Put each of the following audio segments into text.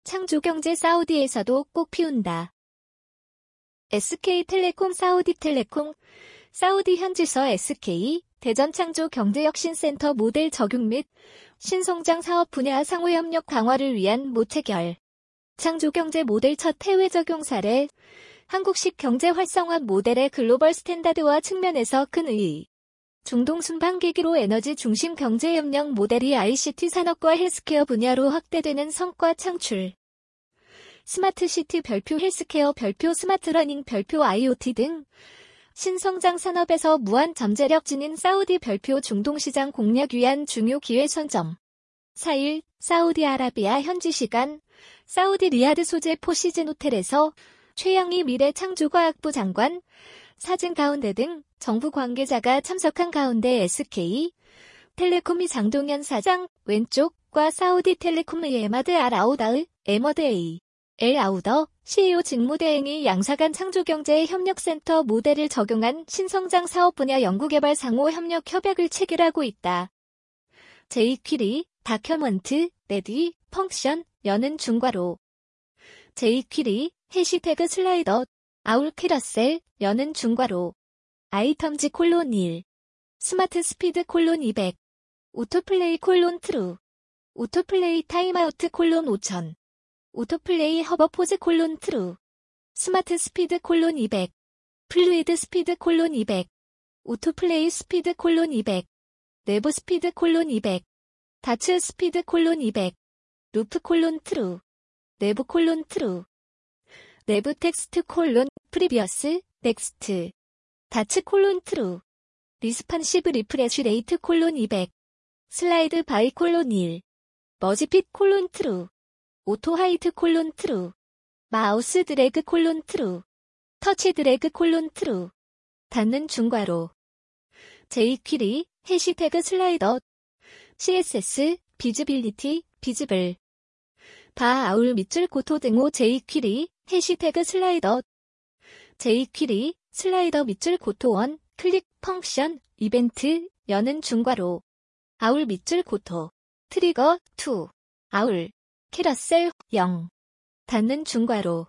창조경제 사우디에서도 꽃 피운다. SK텔레콤 사우디텔레콤 사우디 현지서 SK 대전창조경제혁신센터 모델 적용 및 신성장 사업 분야 상호협력 강화를 위한 모체결. 창조경제 모델 첫 해외 적용 사례. 한국식 경제 활성화 모델의 글로벌 스탠다드화 측면에서 큰 의의. 중동 순방계기로 에너지 중심 경제협력 모델이 ICT 산업과 헬스케어 분야로 확대되는 성과 창출. 스마트시티 별표 헬스케어 별표 스마트러닝 별표 IoT 등 신성장 산업에서 무한 잠재력 지닌 사우디 별표 중동시장 공략 위한 중요 기회 선점. 4일 사우디아라비아 현지 시간 사우디 리야드 소재 포시즌 호텔에서 최영희 미래창조과학부 장관, 사진 가운데 등 정부 관계자가 참석한 가운데 SK텔레콤이 장동현 사장 왼쪽과 사우디텔레콤의 에마드 알 아우다의 에머드 A. 엘 아우더 CEO 직무대행이 양사간 창조경제 협력센터 모델을 적용한 신성장 사업 분야 연구개발 상호 협력 협약을 체결하고 있다. jQuery, 다큐먼트, 레디, 펑션, 여는 중괄호. jQuery, 해시태그 슬라이더, 아울 캐러셀, 여는 중괄호. 아이텀즈 콜론 1. 스마트 스피드 콜론 200. 오토플레이 콜론 트루. 오토플레이 타임아우트 콜론 5000. 오토플레이 허버포즈 콜론 트루. 스마트 스피드 콜론 200. 플루이드 스피드 콜론 200. 오토플레이 스피드 콜론 200. 내부 스피드 콜론 200. 다츠 스피드 콜론 200. 루프 콜론 트루. 내부 콜론 트루. 내부 텍스트 콜론 프리비어스 넥스트. 다츠 콜론 트루. 리스판시브 리프레쉬 레이트 콜론 200. 슬라이드 바이 콜론 1. 머지핏 콜론 트루. 오토 하이트 콜론 트루. 마우스 드래그 콜론 트루. 터치 드래그 콜론 트루. 닫는 중괄호. jQuery, 해시태그 슬라이더. CSS, 비즈빌리티, 비즈블. 바 아울 밑줄 고토 등호 jQuery, 해시태그 슬라이더. jQuery, 슬라이더 밑줄 고토 1, 클릭 펑션, 이벤트, 여는 중괄호. 아울 밑줄 고토. 트리거 2. 아울. 캐러셀 0. 닫는 중괄호.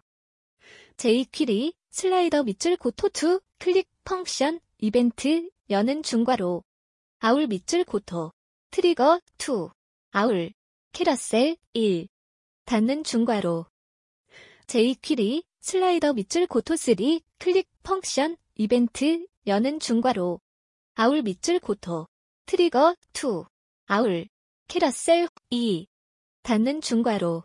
jQuery, 슬라이더 밑줄 고토 2, 클릭 펑션, 이벤트, 여는 중괄호. 아울 밑줄 고토. 트리거 2. 아울. 캐러셀 1. 닫는 중괄호. jQuery, 슬라이더 밑줄 고토 3, 클릭 펑션, 이벤트, 여는 중괄호. 아울 밑줄 고토. 트리거 2. 아울. 캐러셀 2. 닫는 중괄호.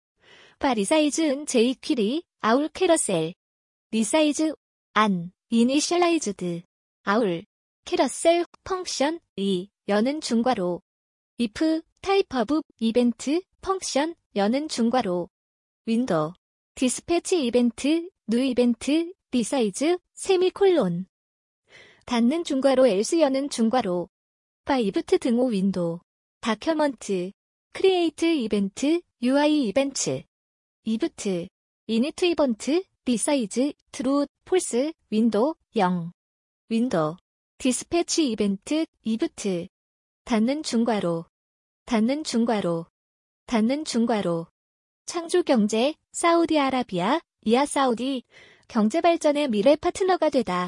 바 리사이즈은 jQuery, 아울 캐러셀. 리사이즈, 안, 이니셜라이즈드. 아울. 캐러셀, 펑션, 2, 여는 중괄호. if, 타입 오브, 이벤트, 펑션, 여는 중괄호. 윈도우. 디스패치 이벤트, 뉴 이벤트, 리사이즈, 세미콜론. 닫는 중괄호 else 여는 중괄호. 바 이브트 등호 윈도우. 다큐먼트. 크리에이트 이벤트, UI 이벤트. 이브트. 이니트 이벤트, 리사이즈, 트루, 폴스, 윈도우, 0. 윈도우. 디스패치 이벤트, 이브트. 닫는 중괄호. 닫는 중괄호. 닫는 중괄호. 창조경제, 사우디아라비아, 이하 사우디, 경제발전의 미래 파트너가 되다.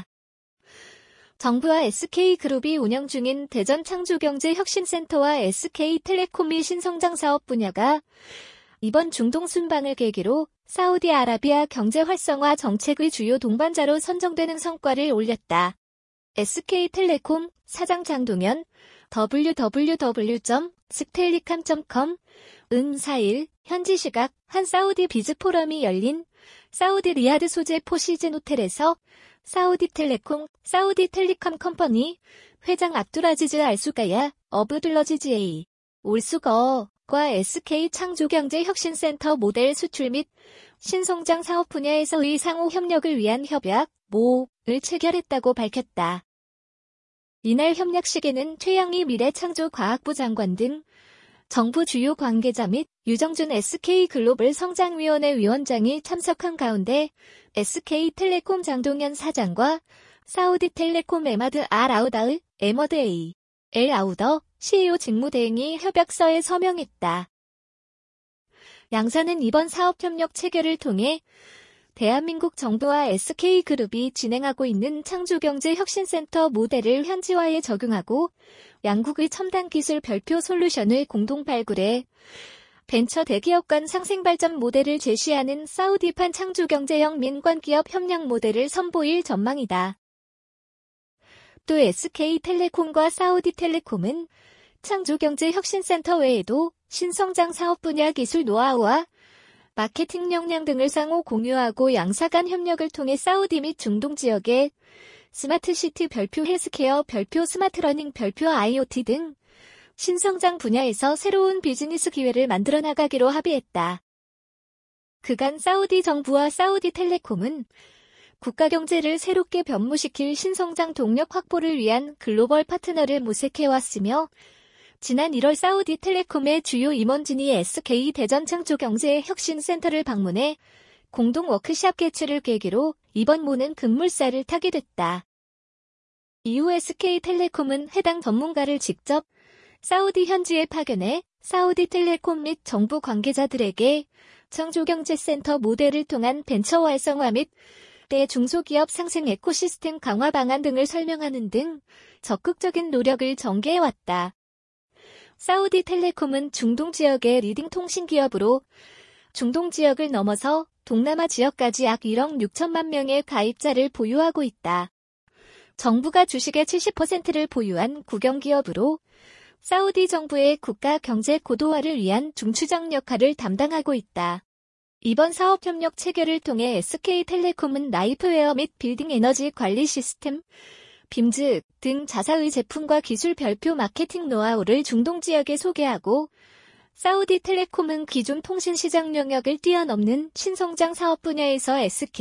정부와 SK그룹이 운영 중인 대전창조경제혁신센터와 SK텔레콤의 신성장 사업 분야가 이번 중동 순방을 계기로 사우디아라비아 경제 활성화 정책의 주요 동반자로 선정되는 성과를 올렸다. SK텔레콤 사장 장동현 www.stellicom.com 은 4일 현지 시각 한 사우디 비즈 포럼이 열린 사우디 리야드 소재 포시즌 호텔에서 사우디텔레콤, 사우디텔리컴 컴퍼니 회장 압두라지즈 알수가야 어브둘러지즈 A. 올수거과 SK 창조경제혁신센터 모델 수출 및 신성장 사업 분야에서의 상호 협력을 위한 협약, 모를 체결했다고 밝혔다. 이날 협약식에는 최영희 미래창조과학부 장관 등 정부 주요 관계자 및 유정준 SK글로벌 성장위원회 위원장이 참석한 가운데 SK텔레콤 장동현 사장과 사우디텔레콤 에마드 알 아우다의 에머드 A. 엘 아우더 CEO 직무대행이 협약서에 서명했다. 양사는 이번 사업협력 체결을 통해 대한민국 정부와 SK그룹이 진행하고 있는 창조경제혁신센터 모델을 현지화에 적용하고 양국의 첨단 기술 별표 솔루션을 공동 발굴해 벤처 대기업 간 상생발전 모델을 제시하는 사우디판 창조경제형 민관기업 협력 모델을 선보일 전망이다. 또 SK텔레콤과 사우디텔레콤은 창조경제혁신센터 외에도 신성장 사업 분야 기술 노하우와 마케팅 역량 등을 상호 공유하고 양사 간 협력을 통해 사우디 및 중동 지역의 스마트시티 별표 헬스케어 별표 스마트러닝 별표 IoT 등 신성장 분야에서 새로운 비즈니스 기회를 만들어 나가기로 합의했다. 그간 사우디 정부와 사우디텔레콤은 국가 경제를 새롭게 변모시킬 신성장 동력 확보를 위한 글로벌 파트너를 모색해왔으며 지난 1월 사우디텔레콤의 주요 임원진이 SK 대전 창조경제혁신센터를 방문해 공동 워크숍 개최를 계기로 이번 모는 급물살을 타게 됐다. 이후 SK텔레콤은 해당 전문가를 직접 사우디 현지에 파견해 사우디텔레콤 및 정부 관계자들에게 창조경제센터 모델을 통한 벤처 활성화 및 대중소기업 상생 에코시스템 강화 방안 등을 설명하는 등 적극적인 노력을 전개해왔다. 사우디텔레콤은 중동 지역의 리딩 통신기업으로 중동 지역을 넘어서 동남아 지역까지 약 1억 6천만 명의 가입자를 보유하고 있다. 정부가 주식의 70%를 보유한 국영기업으로 사우디 정부의 국가 경제 고도화를 위한 중추장 역할을 담당하고 있다. 이번 사업협력 체결을 통해 SK텔레콤은 라이프웨어 및 빌딩 에너지 관리 시스템, 빔즈 등 자사의 제품과 기술 별표 마케팅 노하우를 중동 지역에 소개하고 사우디텔레콤은 기존 통신 시장 영역을 뛰어넘는 신성장 사업 분야에서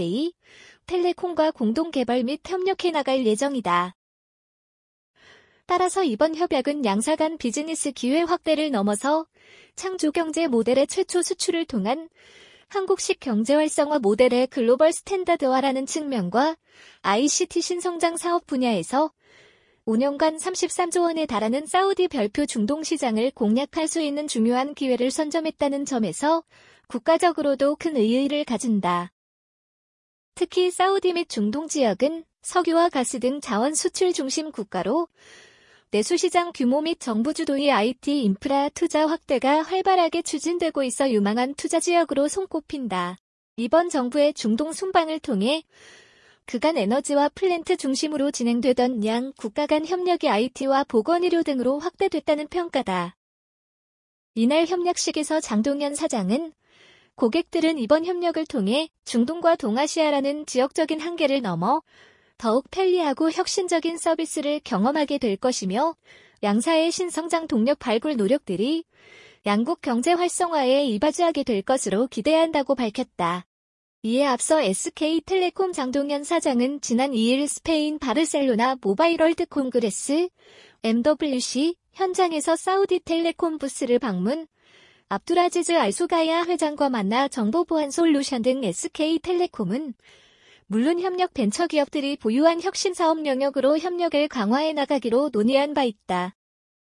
SK텔레콤과 공동 개발 및 협력해 나갈 예정이다. 따라서 이번 협약은 양사 간 비즈니스 기회 확대를 넘어서 창조경제 모델의 최초 수출을 통한 한국식 경제 활성화 모델의 글로벌 스탠다드화라는 측면과 ICT 신성장 사업 분야에서 5년간 33조 원에 달하는 사우디 별표 중동 시장을 공략할 수 있는 중요한 기회를 선점했다는 점에서 국가적으로도 큰 의의를 가진다. 특히 사우디 및 중동 지역은 석유와 가스 등 자원 수출 중심 국가로 내수시장 규모 및 정부 주도의 IT 인프라 투자 확대가 활발하게 추진되고 있어 유망한 투자 지역으로 손꼽힌다. 이번 정부의 중동 순방을 통해 그간 에너지와 플랜트 중심으로 진행되던 양 국가 간 협력이 IT와 보건의료 등으로 확대됐다는 평가다. 이날 협력식에서 장동현 사장은 고객들은 이번 협력을 통해 중동과 동아시아라는 지역적인 한계를 넘어 더욱 편리하고 혁신적인 서비스를 경험하게 될 것이며 양사의 신성장 동력 발굴 노력들이 양국 경제 활성화에 이바지하게 될 것으로 기대한다고 밝혔다. 이에 앞서 SK텔레콤 장동현 사장은 지난 2일 스페인 바르셀로나 모바일 월드 콩그레스 MWC 현장에서 사우디텔레콤 부스를 방문, 압두라지즈 알소가야 회장과 만나 정보보안 솔루션 등 SK텔레콤은 물론 협력 벤처기업들이 보유한 혁신사업 영역으로 협력을 강화해 나가기로 논의한 바 있다.